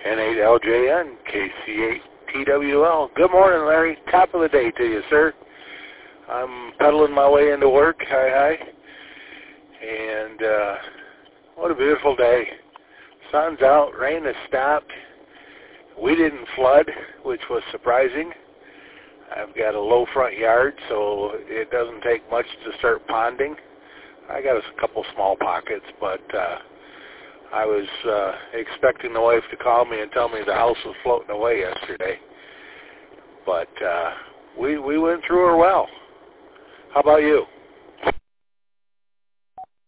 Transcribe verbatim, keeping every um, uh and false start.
N eight L J N, K C eight T W L. Good morning, Larry. Top of the day to you, sir. I'm pedaling my way into work. Hi, hi. And uh, what a beautiful day. Sun's out. Rain has stopped. We didn't flood, which was surprising. I've got a low front yard, so it doesn't take much to start ponding. I got a couple small pockets, but uh, I was uh, expecting the wife to call me and tell me the house was floating away yesterday. But uh, we we went through her well. How about you?